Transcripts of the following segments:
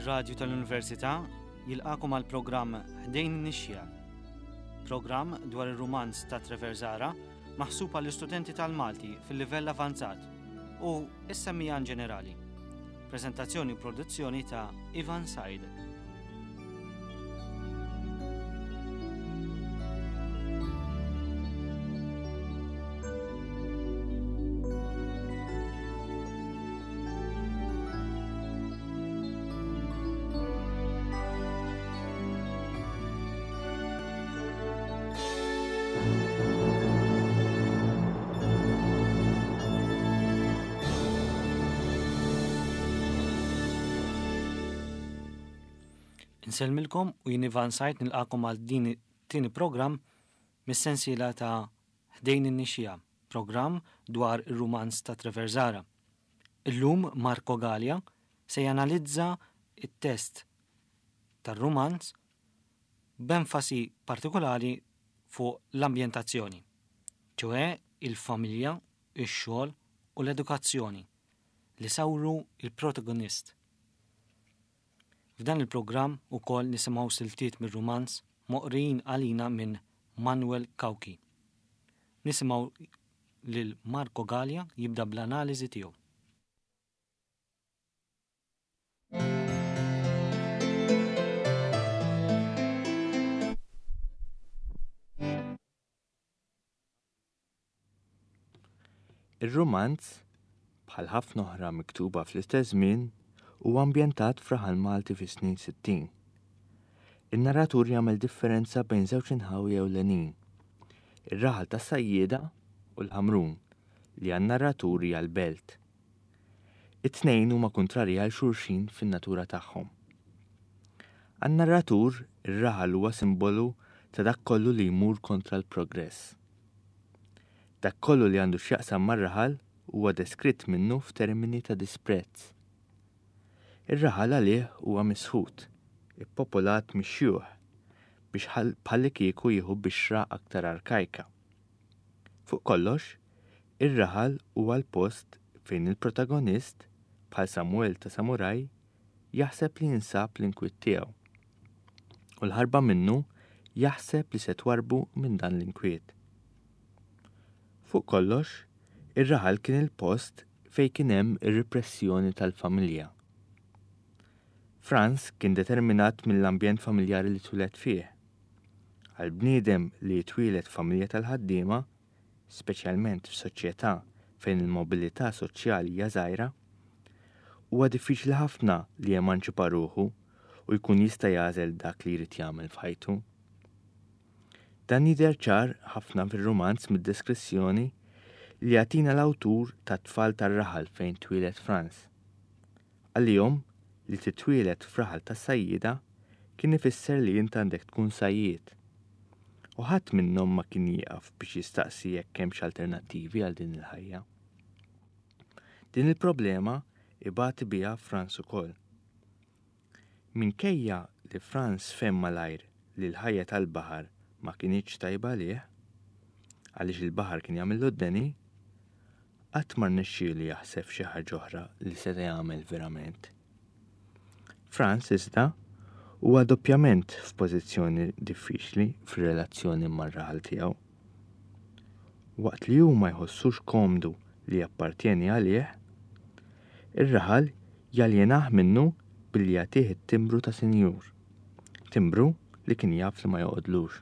Ir-Radju tal-Università jilqakom għal programm Ħdejn in-Nixja. Programm dwar ir-rumanz ta' Treverzara maħsub għall istudenti tal-Malti fil-livell avanzat u is-semmijan ġenerali. Preżentazzjoni u produzzjoni ta' Ivan Said. Nselmilkom u jien Ivan Said nilqakom għal din tieni programm mis-sensiela ta' Ħdejn in-Nixja, programm dwar ir-rumanz ta' Treverzara. Illum Marco Gallia se janalizza it-test tar-rumanz b'enfasi partikolari fuq l-ambjentazzjoni, ċoe il-familja, ix-xogħol u l-edukazzjoni li sawru il-protagonist. F'dan il-programm ukoll nisimgħu siltiet mir-rumanz moqrijin għalina minn Manuel Kauki. Nisimgħu lil Marco Gallia jibda bl-analiżi tiegħu. Ir-rumanz bħal ħafna oħra miktuba fl-istess żmien u ambjentat f'raħal Malti fis-snin 60. In-narratur jagħmel differenza bejn żewġ inħawi ewlenin, ir-raħal tas-sajjieda u l-ħamrun li għan-narraturi għall-belt. It-tnejn huma kontrarji għal xulxin fin-natura tagħhom. Għan-narratur ir-raħal huwa simbolu ta' dak kollu li jmur kontra l-progress. Dak kollu li għandu x'jaqsam mar-raħal huwa deskritt minnu f'termini ta' disprezz. Ir-raħal għalih huwa misħut, ippopolat mix-xjuħ biex bħalli kieku jieħu bixra aktar arkajka. Fuq kollox, ir-raħal huwa l-post fejn il-protagonist bħal Samuel ta' Samuraj jaħseb li jinsab l-inkwiet tiegħu. U l-ħarba minnu jaħseb li se twarbu minn dan l-inkwiet. Fuq kollox, ir-raħal kien il-post fejn kien hemm ir-repressjoni tal-familja. Franz kien determinat mill-ambjent familjari li twilet fih. Għal bniedem li jitwielet familja tal-ħaddiema, speċjalment f'soċjetà fejn il-mobilità soċjali hija żgħira, huwa diffiċli ħafna li jemanċipa ruħu u jkun jista' jagħżel dak li jrid jagħmel f'ħajtu. Dan jidher ċar ħafna fir-rumanz mid-deskrizzjoni li jagħtina l-awtur tat-tfal tar-raħal fejn twilet Franz. Għalihom li titwielet f'raħal tas-sajjieda kien ifisser li int għandek tkun sajjied. U ħadd minnhom ma kien jieqaf biex jistaqsi jekk hemmx alternattivi għal din il-ħajja. Din il-problema ibati biha Franz ukoll. Minkejja li Franz fehem malajr li l-ħajja tal-baħar ma kienitx tajba lih, għaliex il-baħar kien jagħmillu d-deni, qatt ma rnexxielu jaħseb xi ħaġa oħra li se jagħmel verament. Franz iżda huwa doppjament f'pożizzjoni diffiċli fir-relazzjoni mar-raħal tiegħu. Waqt li hu ma jħossux komdu li jappartjeni għalih, ir-raħal jaljenah minnu billi jagħtih it-timbru ta' sinjur, timbru li kien jaf li ma joqgħodlux.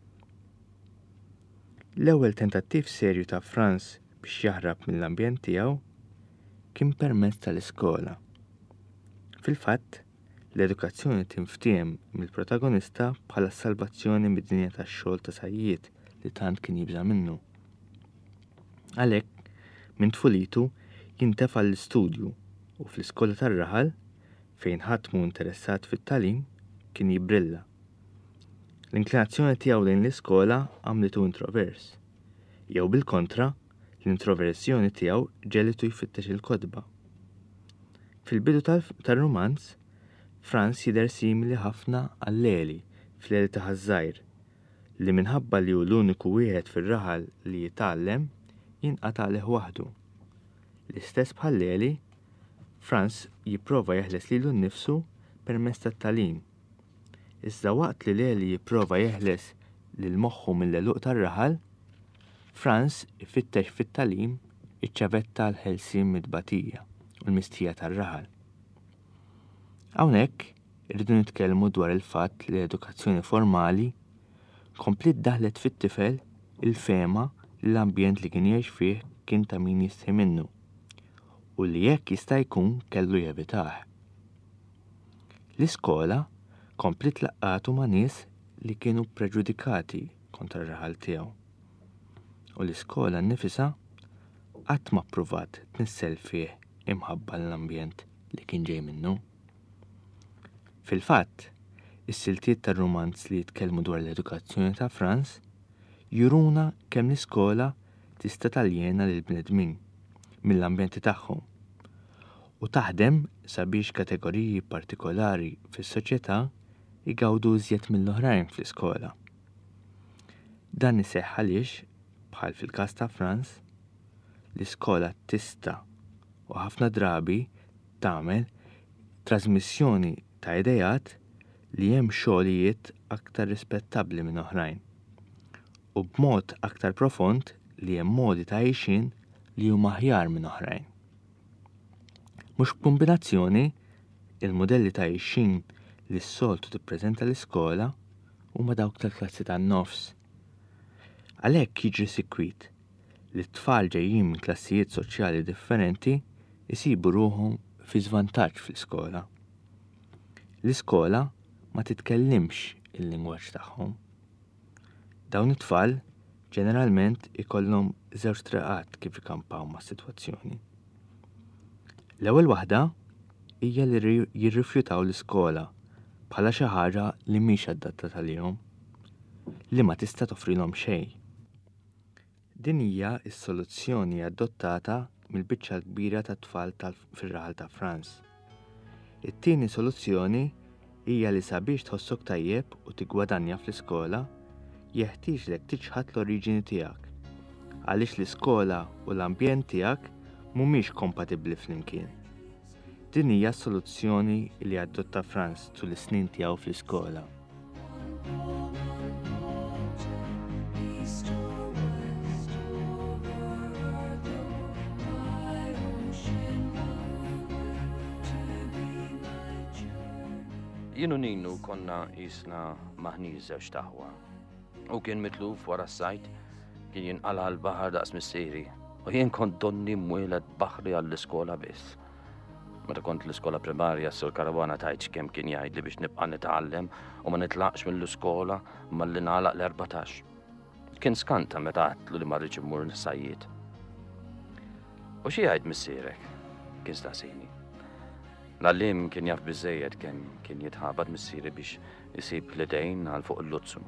L-ewwel tentattiv serju ta' Franz biex jaħrab mill-ambjent tiegħu kien permezz tal-iskola. Fil-fatt, l-edukazzjoni tinftiem mill-protagonista bħala salvazzjoni mid-dinja tax-xogħol ta' sajjied li tant kien jibża minnu. Għalhekk, minn tfulitu jintefa' l-istudju u fl-iskola tar-raħal fejn ħadd mu interessat fit-tagħlim kien jibbrilla. L-inklinazzjoni tiegħu lejn l-iskola għamlitu introvers. Jew bil-kontra, l-introversjoni tiegħu ġelitu jfittex il-kotba. Fil-bidu tar-rumanz, Franz jidher simili ħafna għall-Leli fl-Leli ta' ħażżajr li minħabba li hu l-uniku wieħed fir-raħal li jitgħallem jinqata' għalih waħdu. L-istess bħal Leli, Franz jipprova jeħles lilu nnifsu permezz tat-tagħlim. Iżda waqt li Lely jipprova jeħles lil moħħu mill-għeluq tar-raħal, Franz ifittex fit-tagħlim iċ-ċavetta l-ħelsien mid-tbatija u l-mistija tar-raħal. Hawnhekk irridu nitkellmu dwar il-fatt li l-edukazzjoni formali komplit daħlet fit-tifel il-fema li l-ambjent li kien jgħix fih kien ta' min jistħi minnu u li jekk jista' jkun kellu jevitah. L-iskola komplit laqqatu ma' nies li kienu preġudikati kontra r-raħal tiegħu. U l-iskola nnifisha qatt ma pprovat tnissel fih imħabba l-ambjent li kien ġej minnu. Fil-fatt, is-siltiet tar-romanz li jitkellmu dwar l-edukazzjoni ta' Franz juruna kemm l-iskola tista' taljena lil bnedmin mill-ambjenti tagħhom u taħdem sabiex kategoriji partikolari fis-soċjetà igawdu iżjed mill-oħrajn fl-iskola. Dan iseħħ għaliex, bħal fil-każ ta' Franz, l-iskola tista' u ħafna drabi tagħmel trasmissjoni ta' idejat li hemm xogħlijiet aktar rispettabbli minn oħrajn u b'mod aktar profond li hemm modi ta' għixin li huma aħjar minn oħrajn. Mhux kombinazzjoni, il-modelli ta' għixin li s-soltu tippreżenta l-iskola huma dawk tal-klassi tan-nofs. Għalhekk jiġri sikwit li t-tfal ġejjin minn klassijiet soċjali differenti isibu ruhom fi żvantaġġ fl-iskola. L-iskola ma titkellimx il-lingwaġġ tagħhom. Dawn it-tfal ġeneralment ikollhom żewġ triqat kif ikampaw mas-sitwazzjoni. L-ewwel waħda hija li jirrifjutaw l-iskola bħala xi ħaġa li mhix adattata għalihom, li ma tista' toffrilhom xejn. Din hija s-soluzzjoni adottata mill-biċċa l-kbira tat-tfal fir-raħal ta' Franz. It-tieni soluzzjoni hija li sabiex tħossok tajjeb u tigwadanja fl-iskola jeħtieġlek tiġħad l-oriġini tiegħek, għaliex l-iskola u l-ambjent tiegħek mhumiex kompatibbli flimkien. Din hija s-soluzzjoni li adotta Franz tul is-snin tiegħu fl-iskola. Jienu Ninu konna jisna maħniż żewġ taħwa. U kien mitluf wara s-sajt, kien jinqala l-baħar daqs missieri u jien kont donni mwielet baħri għall-iskola biss. Meta kont l-iskola primarja s-sur Karavana tajt kemm kien jgħidli biex nibqa' nitgħallem u ma nitlaqx mill-iskola malli nagħlaq l-14. Kien skanta meta għatlu li ma rridx immur nisajjiet. U xi jgħid missierek? Kien staqsini. L-għallim kien jaf biżejjed kemm kien jitħabad missieri biex isib l-idejn għal fuq il-luzzu.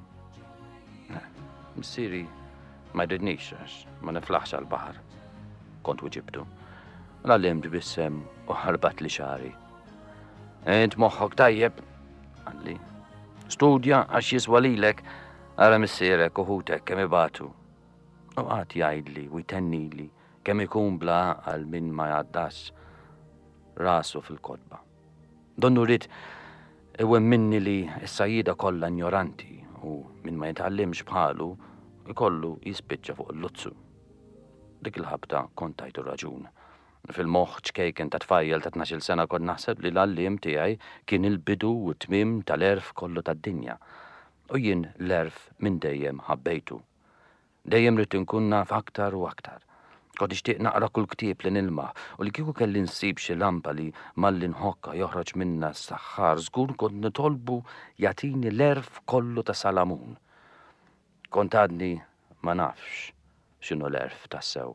Missieri ma jridnix għax ma niflaħx għal-baħar. Kont uġibtu. L-għallim bissem u ħarbat li xari. Ent moħħok tajjeb, għalli. Studja għax jiswa lilek, għara missierek uħutek kemm ibatu. U għat jgħidli u jtennili kemm ikun bla għal min ma jgħaddas rasu fil-kodba. Donnu rrit iwem minni li s-sajjida kollha ignoranti u min ma jitgħallimx bħalu ikollu jispiċċa fuq il-luzzu. Dik il-ħabta kont tajtu raġun. Fil-moħħ ċkejken ta' tfajjel ta' 12 sena kont naħseb li l-għallim tiegħi kien il-bidu u tmiem tal-erf kollu tad-dinja. U jien l-erf minn dejjem ħabbejtu. Dejjem rrid inkun naf aktar u aktar. Kont ixtieq naqra kull ktieb li nilma' u li kieku kelli nsib xi lampa li malli nħokka joħroġ minna s-saħħar żgur kont nitolbu jagħtini l-erf kollu ta' Salamun. Kont għadni ma nafx x'inhu l-erf tassew.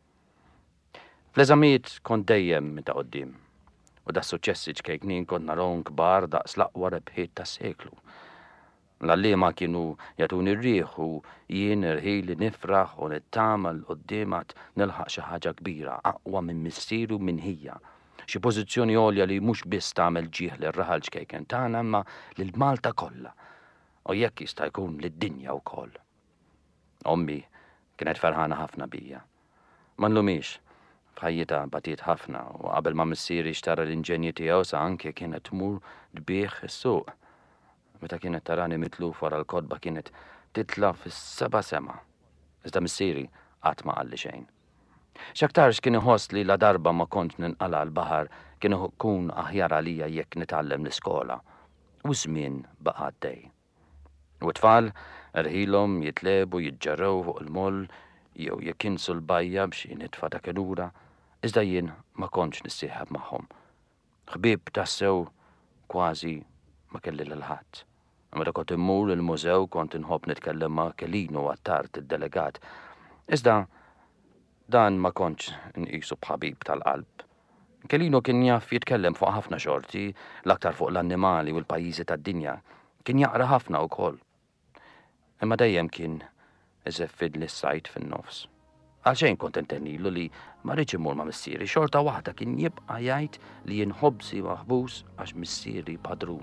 Fl-eżamijiet kont dejjem meta qoddim u da' suċċessi ċkejknin kont narahom kbar daqs l-aqwa rebħiet tas-seklu. L-għallima kienu jagħtuni r-riħ u jien irħili nifraħ u nittamal qoddimat nilħaq xi ħaġa kbira aqwa minn missieru minn hija. Xi pożizzjoni għolja li mhux biss tagħmel ġieħ lir-raħal ċkejken tagħna imma lil Malta kollha. U jekk jista' jkun lid-dinja wkoll. Ommi kienet ferħana ħafna bija. Ma nlumiex, Bħajjita batiet ħafna u qabel ma missieri xtara l-inġenji tiegħu sa anke kienet tmur dbieħ is-suq. Meta kienet tarani mitluf wara l-kodba kienet titla fis-seba' sema. Iżda missieri qatt ma qalli xejn. X'aktarx kien iħoss li la darba ma kont ninqala l-baħar kien ikun aħjar għalija jekk nitgħallem l-iskola. U żmien baqa' għaddej. U t-tfal irħilhom jitlebu jiġġarrew fuq il-moll jew jekk insu l-bajja b'xi nitfa' ta' kelura, iżda jien ma kontx nissieħab magħhom. Ħbieb tassew kważi ma kelli l-ħadd. Meta kont immur il-mużew kont inħobb nitkellem ma' Kelino Attart id-delegat. Iżda dan ma kontx nqisu bħabib tal-qalb. Kelino kien jaf jitkellem fuq ħafna xorti, l-aktar fuq l-annimali u l-pajjiżi tad-dinja. Kien jaqra ħafna wkoll. Imma dejjem kien iżeffid li s-sajt fin-nofs. Għalxejn kont intennilu li ma rridx imur ma' missieri, xorta waħda kien jibqa' jgħid li jien ħobsi maħbus għax missieri padrun.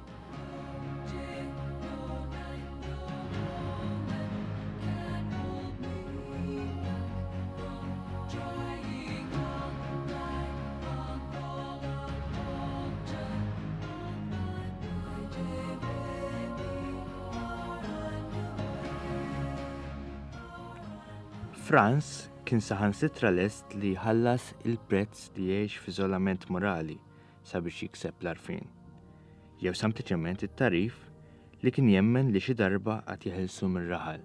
Franz kien saħansitra lest li jħallas il-prezz li jgħix f'iżolament morali sabiex jikseb l-arfin. Jew sempliċement it-tarif li kien jemmen li xi darba qatt jeħilsu mir-raħal.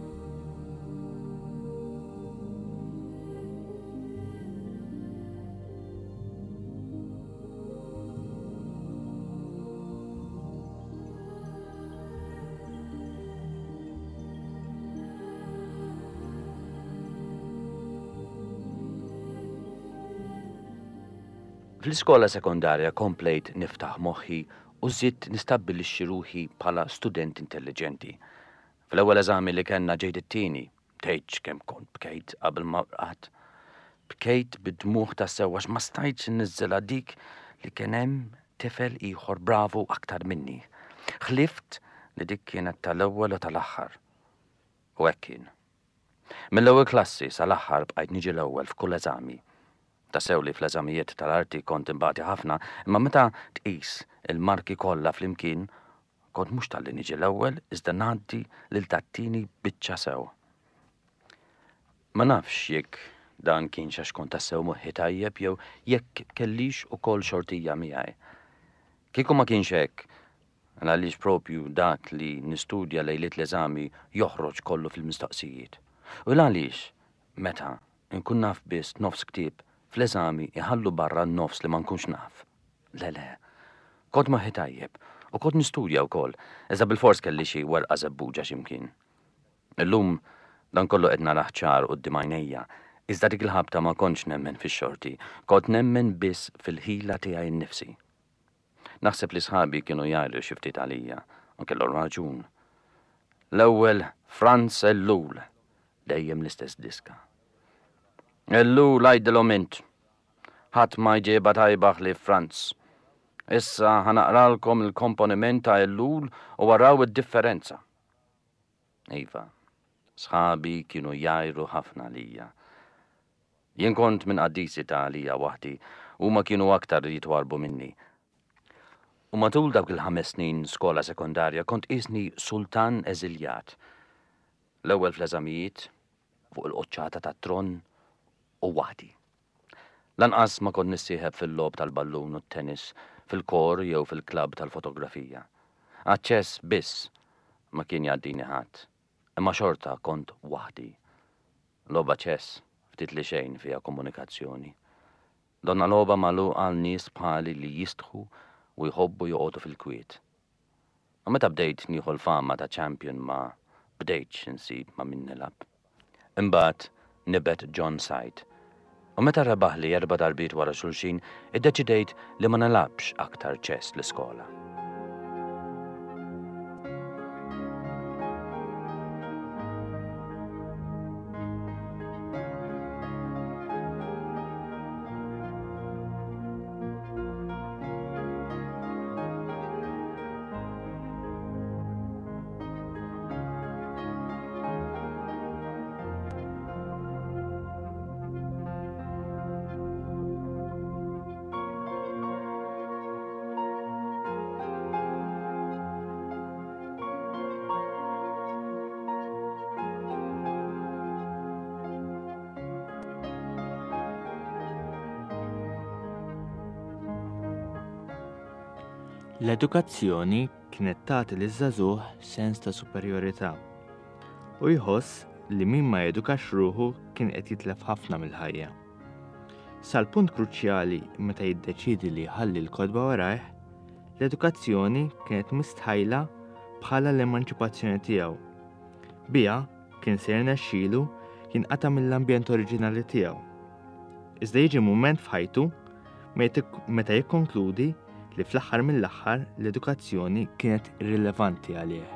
Fl-iskola sekondarja komplejt niftaħ moħħi u żidt nistabbilixxi ruħi bħala student intelligenti. Fl-ewwel eżami li kellna ġejt it-tieni, tgħidx kemm kont bkejt qabel ma wqgħet. Bkejt bid-dmuħ tassew għax ma stajtx inniżżela dik li kien hemm tifel ieħor bravu aktar minni. Ħlift li dik kienet tal-ewwel u tal-aħħar. U hekk kien. Mill-ewwel klassi sal-aħħar bqajt niġi l-ewwel f'kull eżami. Tassew li fl-eżamijiet tal-arti kont imbagħti ħafna, imma meta tqis il-marki kollha flimkien, kont mhux talli niġi l-ewwel iżda ngħaddi lil tat-tieni biċċa sew. Ma nafx jekk dan kien xax kont tassew moħħi tajjeb jew jekk kellix ukoll xortija miegħi. Kieku ma kienx hekk, għaliex propju dak li nistudja lejliet l-eżami joħroġ kollu fil-mistoqsijiet. U għaliex meta nkun naf biss nofs ktieb fl-eżami iħallu barra n-nofs li ma nkunx naf. Le, kont moħħi tajjeb u kont nistudja wkoll, iżda bil-fors kelli xi werqa żebbuġa x'imkien. Illum dan kollu qed naraħ ċar quddiem għajnejja, iżda dik il-ħabta ma kontx nemmen fix-xorti, kont nemmen biss fil-ħila tiegħi nnifsi. Naħseb li sħabi kienu jgħidu xi ftit għalija, u kellhom raġun. L-ewwel Franz Ellul, dejjem l-istess diska. Ellul għajdilhom int. Ħadd ma jġieba tajbaħ li Franz. Issa ħanaqralkom il-komponiment ta' Ellul u waraw id-differenza. Iva, sħabi kienu jgħidu ħafna għalija. Jien kont minn qaddisi ta' għalija waħdi u ma kienu aktar jitwarbu minni. U matul dawk il-5 snin skola sekondarja kont isni sultan eżiljat. L-ewwel fl-eżamijiet, fuq il-qoċċata tat-tron u waħdi. Lanqas ma kont nissieħeb fil-lob tal-ballun u t-tennis, fil-kor jew fil-klabb tal-fotografija. Aċċess biss ma kien jgħaddini ħadd, imma xorta kont waħdi. Loba ċess ftit li xejn fiha komunikazzjoni. Donna loba magħluqa għal nies bħali li jistħu u jħobbu joqogħdu fil-kwiet. U meta bdejt nieħu l-fama ta' champion ma bdejtx insib ma' min nilab. Imbagħad nibet John Sight. U meta rebaħ li 4 darbiet wara xulxin, iddeċidejt li ma nilabx aktar ċess l-iskola. L-edukazzjoni kienet tagħti liż-żagħżugħ sens ta' superjorità u jħoss li min ma jedukax ruħu kien qed jitlef ħafna mill-ħajja. Sal-punt kruċjali meta jiddeċiedi li jħalli l-kodba warajh, l-edukazzjoni kienet mistħajla bħala l-emanċipazzjoni tiegħu. Biha kien se jirnexxielu jinqata' mill-ambjent oriġinali tiegħu. Iżda jiġi mument f'ħajtu meta jikkonkludi li fl-aħħar mill-aħħar l-edukazzjoni kienet irrilevanti għalih.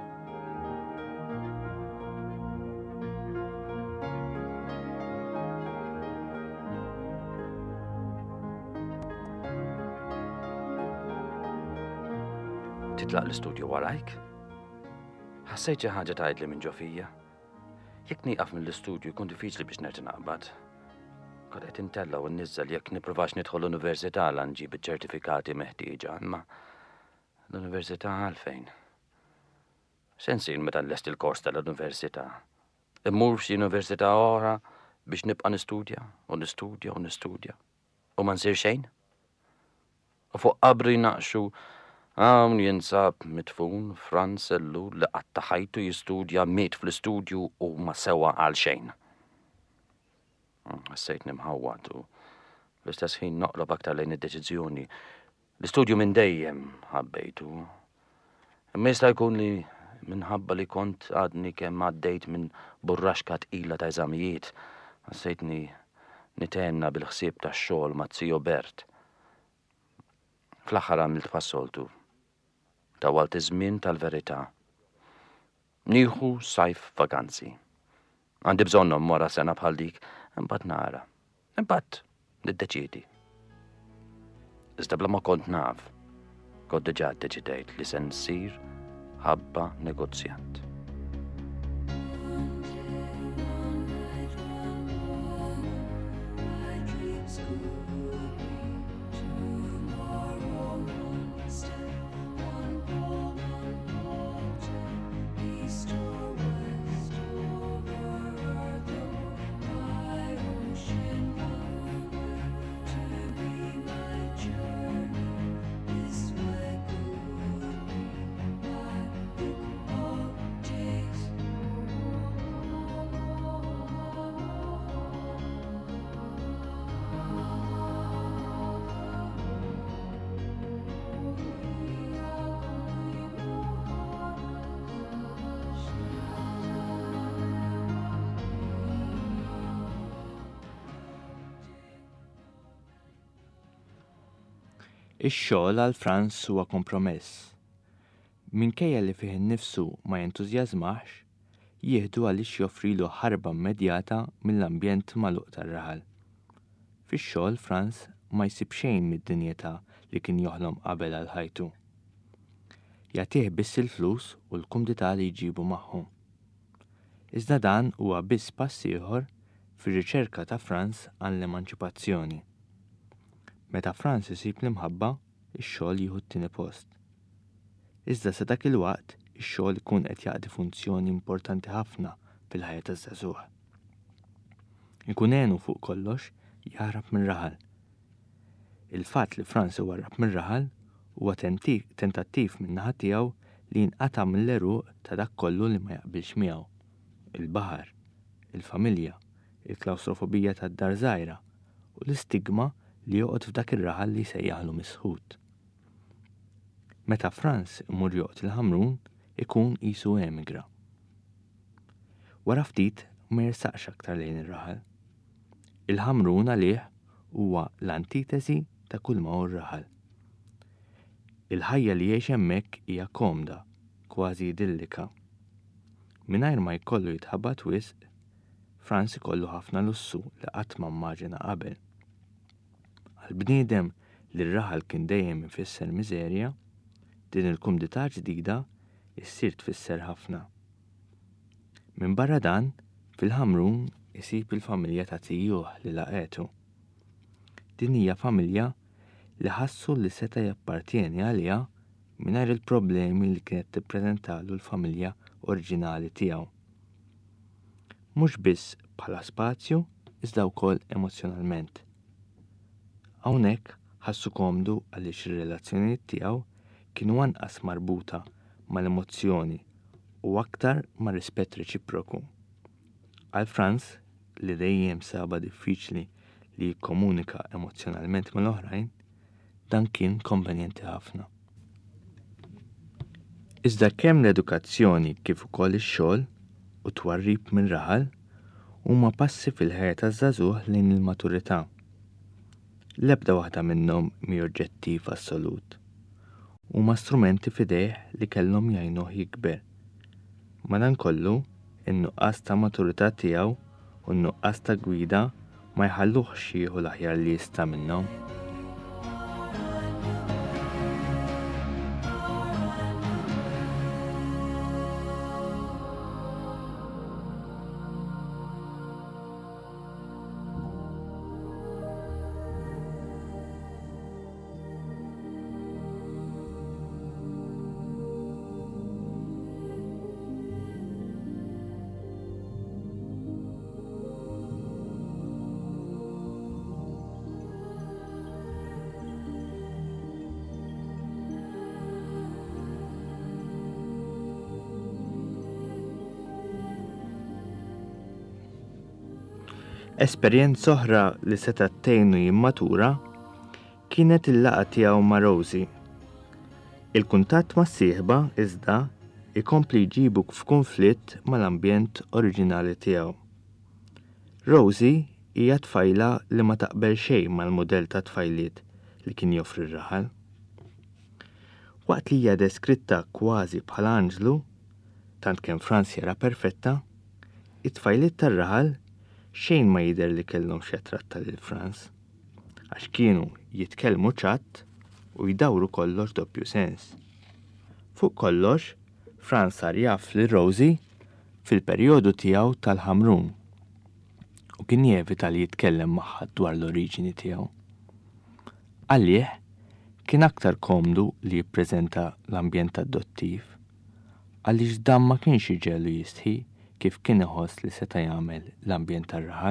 Titlaq l-istudju warajk? Ħassejt xi ħaġa tgħidli minn ġo fija. Jekk nieqaf mill-istudju jkun diffiċli biex nerġa' naqbad. Kont qed intella u nniżżel jekk nippruvax nidħol l-università l nġib iċ-ċertifikati meħtieġa, imma l-università għalfejn. X'ensir meta nlest il-kors tal-università? Immur f'xi università oħra biex nibqa' nistudja u nistudja u nistudja u ma nsir xejn? U fuq qabri naqxu hawn jinsab mitfun Franz Ellul li qatt ta' ħajtu jistudja miet fl-istudju u ma sewa għal xejn. Ħassejtni mħawwad u l-istess ħin noqrob aktar lejn id-deċiżjoni. L-istudju minn dejjem ħabbejtu. Imma jista' jkun li minħabba li kont għadni kemm għaddejt minn burraxka tqila ta' eżamijiet, ħassejtni nitenna bil-ħsieb tax-xogħol ma' Zio Bert. Fl-aħħar għamilt passoltu. Tawalt iż-żmien tal-verità. Nieħu sajf vakanzi. Għandi bżonnhom wara sena bħal dik, imbagħad nara. Imbagħad niddeċiedi. Iżda bla ma kont naf, kont diġà ddeċidejt li se nsir ħabba negozjant. Ix-xogħol għal Franz huwa kompromess. Minkejja li fih innifsu ma jentużjażmax, jieħdu għaliex joffrilu ħarba immedjata mill-ambjent magħluq tar-raħal. Fix-xogħol Franz ma jsib xejn mid-dinjetà li kien joħlom qabel għal ħajtu. Jagħtih biss il-flus u l-kumdità li jġibu magħhom. Iżda dan huwa biss pass ieħor fir-riċerka ta' Franz għall-emanċipazzjoni. Meta Franz isib l-imħabba, ix-xogħol jieħu t-tieni post. Iżda sa dak il-waqt, ix-xogħol ikun qed jaqdi funzjoni importanti ħafna fil-ħajja taż-żagħżugħ. Ikun għenu fuq kollox jaħrab mir-raħal. Il-fatt li Franz iwarrab mir-raħal huwa tentattiv min-naħa tiegħu li jinqata' mill-eruq ta' dak kollu li ma jaqbilx miegħu. Il-baħar, il-familja, il-klawstrofobija tad-dar żgħira u l-istigma li joqgħod f'dak ir-raħal li sejjaħlu misħud. Meta Franz imur joqgħod il-ħamrun, ikun qisu emigra. Wara ftit ma jirsaqx aktar lejn ir-raħal. Il-ħamrun għalih huwa l-antitesi ta' kull ma hu r-raħal. Il-ħajja li jgħix hemmhekk hija komda, kważi idillika. Mingħajr ma jkollu jitħabbat wisq, Franz ikollu ħafna lussu li qatt ma mmaġina qabel. Għal-bniedem li r-raħal kien dejjem ifisser miżerja, din il-kumdità ġdida issir tfisser ħafna. Minn barra dan, fil-ħamrun isib il-familja ta' tijjuh li laqetu. Din hija familja li ħassu li seta' jappartieni għaliha mingħajr il-problemi li kienet tippreżentalu l-familja oriġinali tiegħu. Mhux biss bħala spazju, iżda wkoll emozjonalment. Hawnhekk ħassu komdu għaliex ir-relazzjonijiet tiegħu kienu anqas marbuta mal-emozzjoni u aktar ma' rispett reċiproku. Għal Franz li dejjem saba diffiċli li jikkomunika emozjonalment mal-oħrajn, dan kien konvenjenti ħafna. Iżda kemm l-edukazzjoni kif ukoll ix-xogħol u twarrib minn raħal huma passi fil-ħajja taż-żagħżugħ lejn il-maturità. L-ebda waħda minnhom mi oġġettiv assolut. Huma strumenti f'idejh li kellhom jgħinuh jikber. Madankollu, in-nuqqas ta' maturità tiegħu u n-nuqqas ta' gwida ma jħalluhx jieħu l-aħjar li jista' minnhom. Esperjenza oħra li seta' tgħinu jimmatura kienet il-laqgħa tiegħu ma' Rosie. Il-kuntatt mas-sieħba iżda ikompli jġibu f'kunflitt mal-ambjent oriġinali tiegħu. Rosie hija tfajla li ma taqbel xejn mal-mudell ta' tfajliet li kien joffri r-raħal. Waqt li hija deskritta kważi bħala anġlu, tant kemm Franz jara perfetta, it-tfajliet tar-raħal xejn ma jidher li kellhom xi attratta lil Franz, għax kienu jitkellmu ċatt u jdawru kollox doppju sens. Fuq kollox, Franz sar jaf lil Rosie fil-perjodu tiegħu tal-ħamrun u kien jevita li jitkellem magħha dwar l-oriġini tiegħu. Għalih kien aktar komdu li jippreżenta l-ambjent adottiv għaliex dan ma kienx iġelu jistħi kif kien iħoss li seta' jagħmel l-ambjent tar-raħal.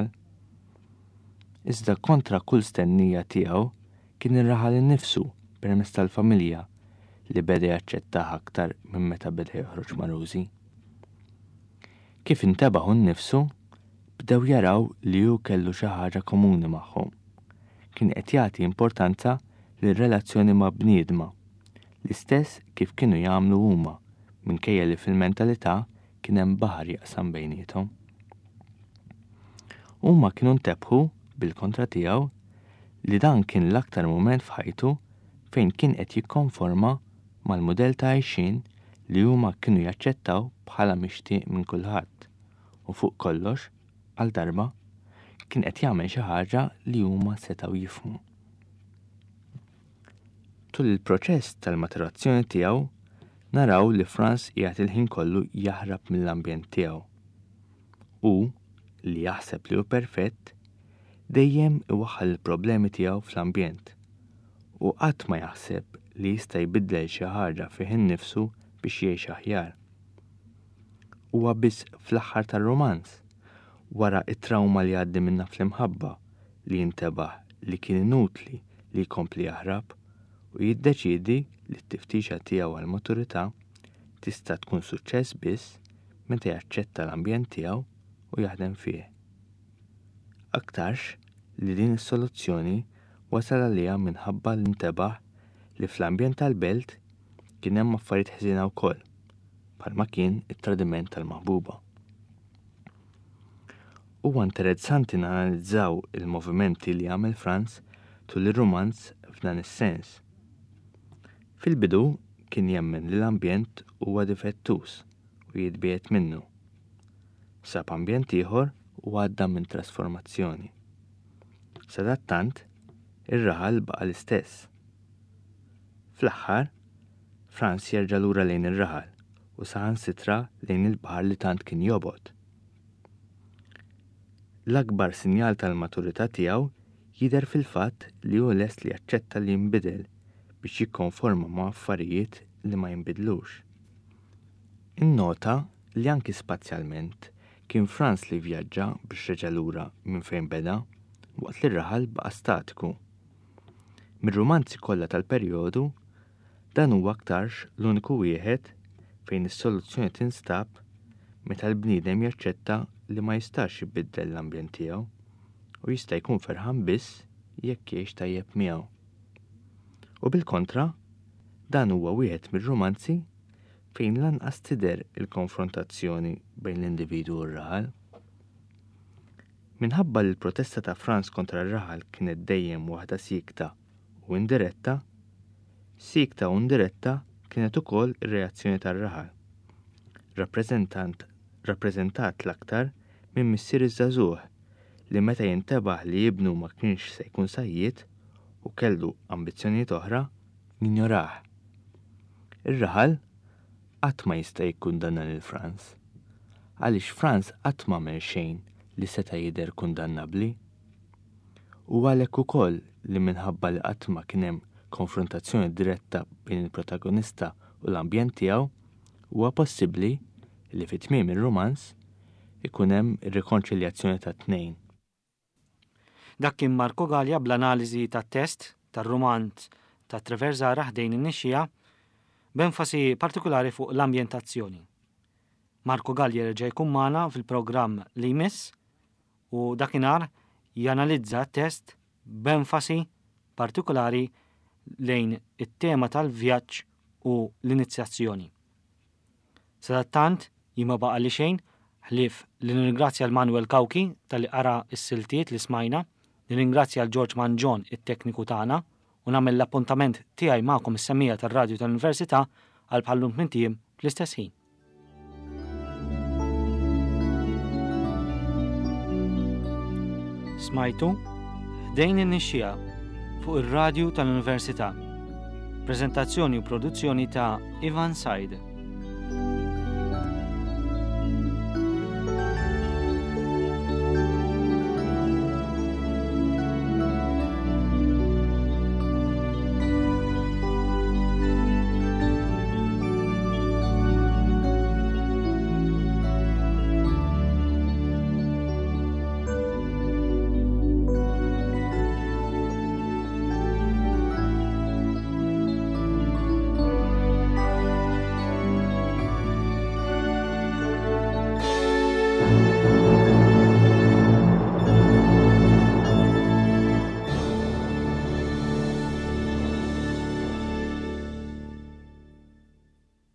Iżda kontra kull stennija tiegħu kien ir-raħal innifsu permezz tal-familja li beda jaċċettah aktar minn meta beda joħroġ ma' Rosie. Kif intebaħu nnifsu, bdew jaraw li hu kellu xi ħaġa komuni magħhom. Kien qed jagħti importanza lir-relazzjoni ma' bniedma, l-istess kif kienu jagħmlu huma minkejja li fil-mentalità kien hemm baħar jaqsam bejniethom. Huma kienu ntebħu bil-kontra tiegħu li dan kien l-aktar mument f'ħajtu fejn kien qed jikkonforma mal-mudell ta' għajxin li huma kienu jaċċettaw bħala mixtieq minn kulħadd u fuq kollox għal darba kien qed jagħmel xi ħaġa li huma setgħu jifhmu. Tul il-proċess tal-maturazzjoni tiegħu naraw li Franz qiegħed il-ħin kollu jaħrab mill-ambjent tiegħu. U li jaħseb li hu perfett dejjem iwaħħal il-problemi tiegħu fl-ambjent u qatt ma jaħseb li jista' jbiddel xi ħaġa fih innifsu biex jgħix aħjar. Huwa biss fl-aħħar tar-romanz wara t-trawma li għaddi minnha fl-imħabba li jintebaħ li kien inutli li jkompli jaħrab u jiddeċiedi li t-tiftixa tiegħu għall-maturità tista' tkun suċċess biss meta jaċċetta l-ambjent tiegħu u jaħdem fih. Aktarx li din is-soluzzjoni wasal għaliha minħabba li intebaħ li fl-ambjent tal-belt kien hemm affarijiet ħżiena wkoll, bħalma kien it-tradiment tal-maħbuba. Huwa interessanti nanalizzaw il-movimenti li għamel Franz tul ir-romanz f'dan is-sens. Fil-bidu kien jemmen li l-ambjent huwa difettuż u jitbiet minnu. Sab ambjent ieħor u għadda minn trasformazzjoni. Sadattant, ir-raħal baqa l-istess. Fl-aħħar, Franz jerġa' lura lejn ir-raħal u saħansitra lejn il-baħar li tant kien jobgħod. L-akbar sinjal tal-maturità tiegħu jidher fil-fatt li hu lest li jaċċetta li jinbidel biex jikkonforma ma' affarijiet li ma jinbidlux. Innota li anki spazjalment kien Franz li vjaġġa biex reġa' lura minn fejn beda waqt li r-raħal baqa' statiku. Mir-romanzi kollha tal-perjodu Dan huwa aktarx l-uniku wieħed fejn is-soluzzjoni tinstab meta l-bniedem jaċċetta li ma jistax jibiddel l-ambjent tiegħu u jista' jkun ferħan biss jekk jgħix tajjeb miegħu. U bil-kontra, dan huwa wieħed mir-romanzi fejn lanqas tidher il-konfrontazzjoni bejn l-individwu u r-raħal. Minħabba li l-protesta ta' Franz kontra r-raħal kienet dejjem waħda sikta u indiretta, sikta u indiretta kienet ukoll ir-reazzjoni tar-raħal. Rappreżentat l-aktar minn missier iż-żagħżugħ li meta jintebaħ li jibnu ma kienx se jkun sajjied u kellu ambizzjonijiet oħra, jinjorah. Ir-raħal qatt ma jista' jikkundanna lil Franz. Għaliex Franz qatt m'għamel xejn li seta' jidher kundannabbli. U għalhekk ukoll li minħabba li qatt ma kien hemm konfrontazzjoni diretta bejn il-protagonista u l-ambjent tiegħu, huwa possibbli li fit-tmiem ir-romanz ikun hemm ir-rikonċiljazzjoni tat-tnejn. Dak kien Marco Gallia bl-analiżi tat-test tar-romanz ta' Traversara ħdejn in-nixxija b'enfasi partikolari fuq l-ambjentazzjoni. Marco Gallia reġa' jkun magħna fil-programm li jmiss u dakinhar janalizza t-test b'enfasi partikolari lejn it-tema tal-vjaġġ u l-inizjazzjoni. Sadattant jima baqa' li xejn ħlief li nirringrazzja l-Manuel Kawki tal-li qara s-siltiet li smajna, nirringrazzja l-George Manjon it-tekniku tagħna u nagħmel l-appuntament tiegħi magħkom is-semmija tar-Radju tal-Università għal bħallum minn tiem fl-istess ħin. Smajtu ħdejn in-nixxija fuq ir-Radju tal-Università. Preżentazzjoni u produzzjoni ta' Ivan Said.